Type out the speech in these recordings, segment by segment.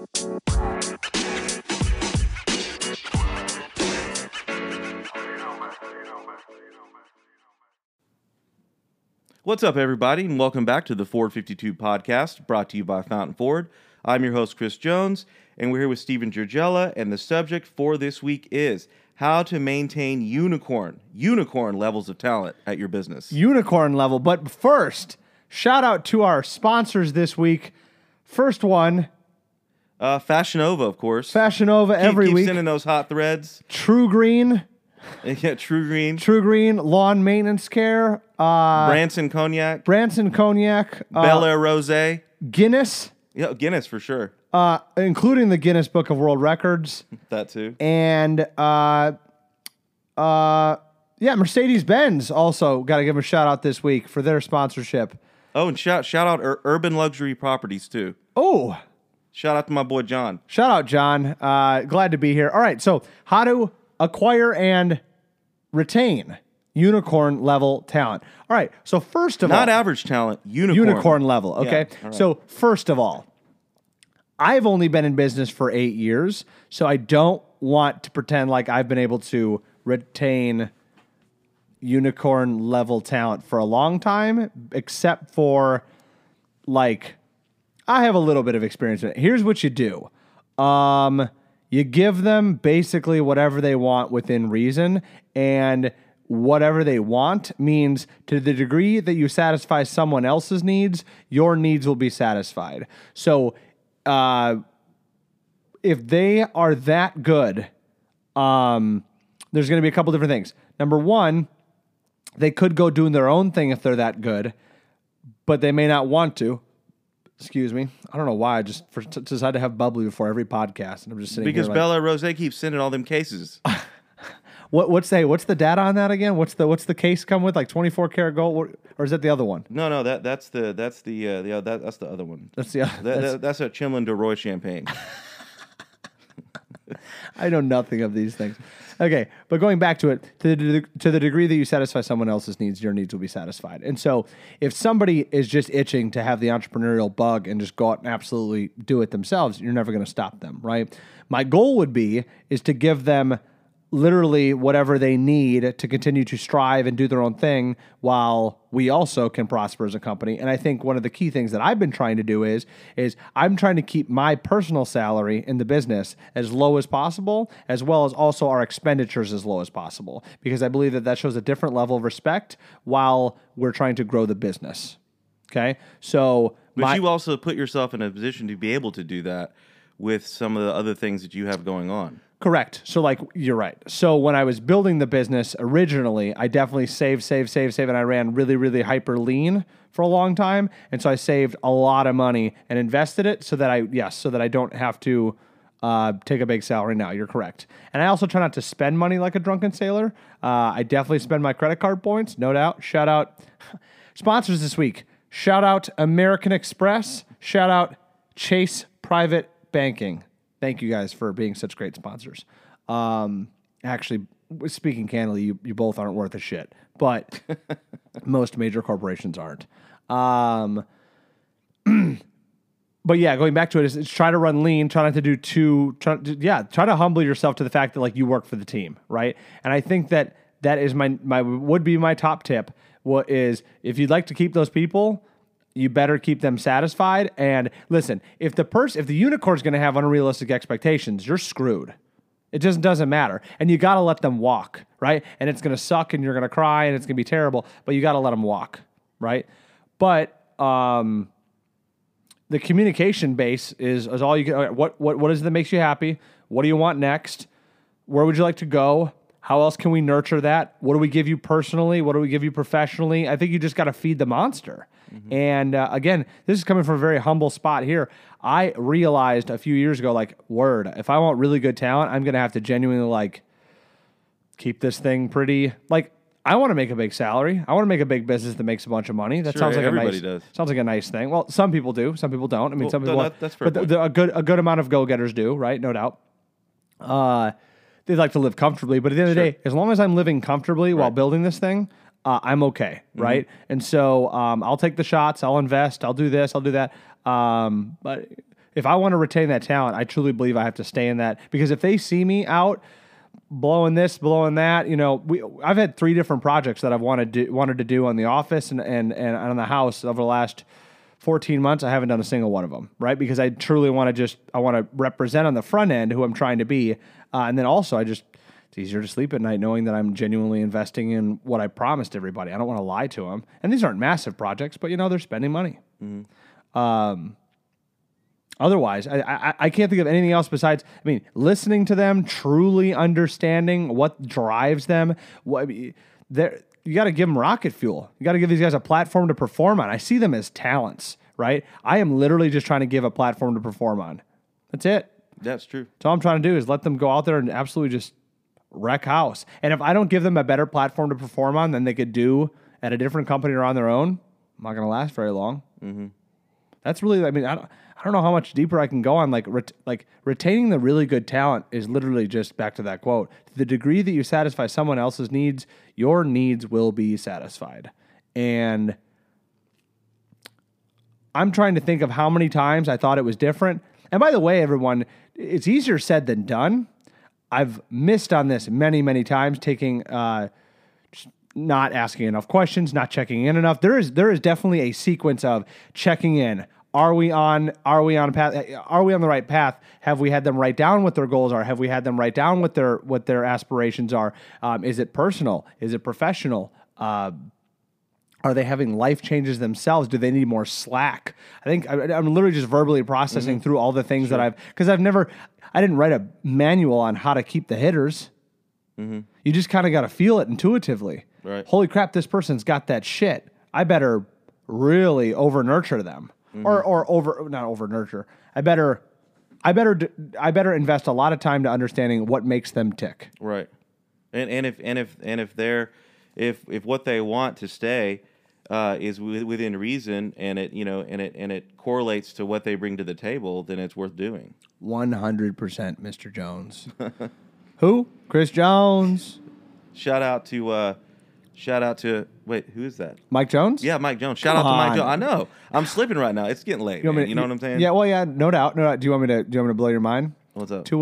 What's up, everybody, and welcome back to the Ford 52 podcast, brought to you by Fountain Ford. I'm your host, Chris Jones, and we're here with Steven Giurgella, and the subject for this week is how to maintain unicorn levels of talent at your business. Unicorn level. But first, shout out to our sponsors this week. First one, Fashion Nova, of course. Fashion Nova every keep week. Sending those hot threads. True Green. Yeah, True Green. True Green, Lawn Maintenance Care. Branson Cognac. Bel Air Rosé. Guinness. Yeah, Guinness for sure. Including the Guinness Book of World Records. That too. And Mercedes-Benz also got to give them a shout out this week for their sponsorship. Oh, and shout out Urban Luxury Properties too. Oh, shout out to my boy John. Shout out John. Glad to be here. All right, so how to acquire and retain unicorn level talent. All right, so first of all, not average talent, unicorn level. Okay, yeah, right. So first of all, I've only been in business for 8 years, so I don't want to pretend like I've been able to retain unicorn level talent for a long time, except for like I have a little bit of experience in it. Here's what you do. You give them basically whatever they want within reason, and whatever they want means to the degree that you satisfy someone else's needs, your needs will be satisfied. So if they are that good, there's going to be a couple different things. Number one, they could go doing their own thing if they're that good, but they may not want to. Excuse me. I don't know why I just decided to have bubbly before every podcast, and I'm just sitting because here Bel Air Rosé keeps sending all them cases. What's the data on that again? What's the case come with, like 24 karat gold, or is that the other one? No, that's the other one. That's a Chimlin de Roy champagne. I know nothing of these things. Okay, but going back to it, to the degree that you satisfy someone else's needs, your needs will be satisfied. And so if somebody is just itching to have the entrepreneurial bug and just go out and absolutely do it themselves, you're never going to stop them, right? My goal would be is to give them literally whatever they need to continue to strive and do their own thing while we also can prosper as a company. And I think one of the key things that I've been trying to do is I'm trying to keep my personal salary in the business as low as possible, as well as also our expenditures as low as possible, because I believe that shows a different level of respect while we're trying to grow the business. Okay? So, but you also put yourself in a position to be able to do that with some of the other things that you have going on. Correct. So, like, you're right. So when I was building the business originally, I definitely saved, and I ran really, really hyper lean for a long time. And so I saved a lot of money and invested it so that I don't have to take a big salary now. You're correct. And I also try not to spend money like a drunken sailor. I definitely spend my credit card points, no doubt. Shout out sponsors this week. Shout out American Express. Shout out Chase Private Banking. Thank you guys for being such great sponsors. Actually, speaking candidly, you both aren't worth a shit, but most major corporations aren't. But yeah, going back to it, is try to run lean, try not to do try to humble yourself to the fact that like you work for the team, right? And I think that is would be my top tip. What is, if you'd like to keep those people, you better keep them satisfied. And listen, if the unicorn's going to have unrealistic expectations, you're screwed. It just doesn't matter. And you got to let them walk, right? And it's going to suck and you're going to cry and it's going to be terrible, but you got to let them walk, right? But the communication base is all you get. What is it that makes you happy? What do you want next? Where would you like to go? How else can we nurture that? What do we give you personally? What do we give you professionally? I think you just got to feed the monster. Mm-hmm. And again, this is coming from a very humble spot here. I realized a few years ago, if I want really good talent, I'm going to have to genuinely keep this thing pretty, I want to make a big salary. I want to make a big business that makes a bunch of money. That sounds like sounds like a nice thing. Well, some people do, some people don't. I mean, some people, that's fair, but a good amount of go-getters do, right? No doubt. They like to live comfortably, but at the end of the day, as long as I'm living comfortably while building this thing, I'm okay, right? And so I'll take the shots, I'll invest, I'll do this, I'll do that. But if I want to retain that talent, I truly believe I have to stay in that, because if they see me out blowing this, blowing that, I've had 3 different projects that I've wanted to do on the office and on the house over the last 14 months. I haven't done a single one of them, right? Because I truly want to represent on the front end who I'm trying to be. And then also it's easier to sleep at night knowing that I'm genuinely investing in what I promised everybody. I don't want to lie to them. And these aren't massive projects, but they're spending money. Otherwise, I can't think of anything else besides, listening to them, truly understanding what drives them. You got to give them rocket fuel. You got to give these guys a platform to perform on. I see them as talents, right? I am literally just trying to give a platform to perform on. That's it. That's true. So all I'm trying to do is let them go out there and absolutely just wreck house. And if I don't give them a better platform to perform on than they could do at a different company or on their own, I'm not going to last very long. Mm-hmm. That's really, I don't know how much deeper I can go on. Like retaining the really good talent is literally just back to that quote. To the degree that you satisfy someone else's needs, your needs will be satisfied. And I'm trying to think of how many times I thought it was different. And by the way, everyone, it's easier said than done. I've missed on this many, many times, taking not asking enough questions, not checking in enough. There is definitely a sequence of checking in. Are we on a path? Are we on the right path? Have we had them write down what their goals are? Have we had them write down what their aspirations are? Is it personal? Is it professional? Are they having life changes themselves? Do they need more slack? I think I'm literally just verbally processing through all the things that because I didn't write a manual on how to keep the hitters. Mm-hmm. You just kind of got to feel it intuitively. Right. Holy crap, this person's got that shit. I better really over nurture them. Mm-hmm. Or not over nurture. I better invest a lot of time to understanding what makes them tick. Right. And if what they want to stay is within reason, and it correlates to what they bring to the table, then it's worth doing. 100%, Mr. Jones. Who? Chris Jones. Shout out to wait, who is that? Mike Jones? Yeah, Mike Jones. Shout out to Mike Jones. I know. I'm slipping right now. It's getting late. You know what I'm saying? Yeah, well, yeah, no doubt. No doubt. Do you want me to blow your mind? What's up?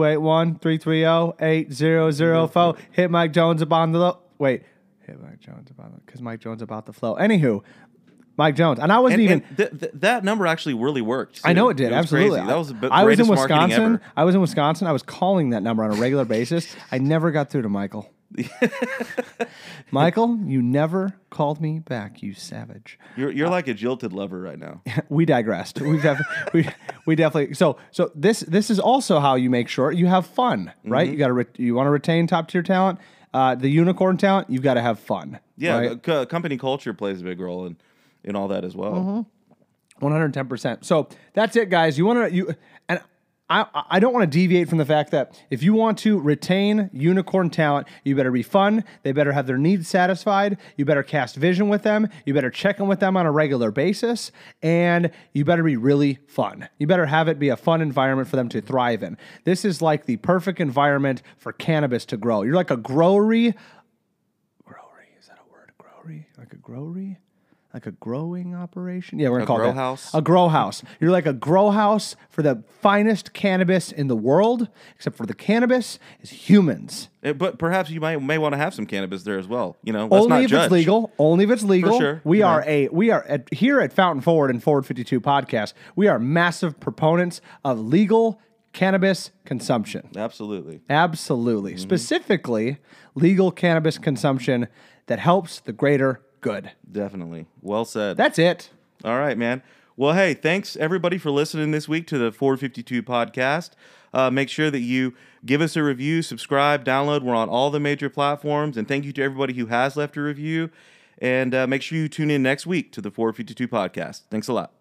281-330-8004. Hit Mike Jones upon the wait. Hit Mike Jones upon the because Mike Jones about the flow. Anywho, Mike Jones. And I wasn't even that number actually really worked. Too. I know it did. Absolutely. Crazy. That was the I was in greatest marketing Wisconsin. ever. I was in Wisconsin. I was calling that number on a regular basis. I never got through to Michael. Michael, you never called me back, you savage. You're like a jilted lover right now. We digressed. We definitely. So this is also how you make sure you have fun, right? Mm-hmm. You want to retain top tier talent, the unicorn talent. You've got to have fun. Yeah, right? Company culture plays a big role in all that as well. 110%. So that's it, guys. And I don't want to deviate from the fact that if you want to retain unicorn talent, you better be fun. They better have their needs satisfied. You better cast vision with them. You better check in with them on a regular basis. And you better be really fun. You better have it be a fun environment for them to thrive in. This is like the perfect environment for cannabis to grow. You're like a growery. Is that a word? Growery? Like a growery? Like a growing operation? Yeah, we're going to call it grow house? a grow house. You're like a grow house for the finest cannabis in the world, except for the cannabis is humans. But perhaps you may want to have some cannabis there as well. Let's Only not if judge. it's legal. Only if it's legal. For sure. We are here at Fountain Forward and Forward 52 Podcast. We are massive proponents of legal cannabis consumption. Absolutely. Mm-hmm. Specifically, legal cannabis consumption that helps the greater good. Definitely. Well said. That's it. All right, man. Well, hey, thanks everybody for listening this week to the 452 podcast. Make sure that you give us a review, subscribe, download. We're on all the major platforms. And thank you to everybody who has left a review. And make sure you tune in next week to the 452 podcast. Thanks a lot.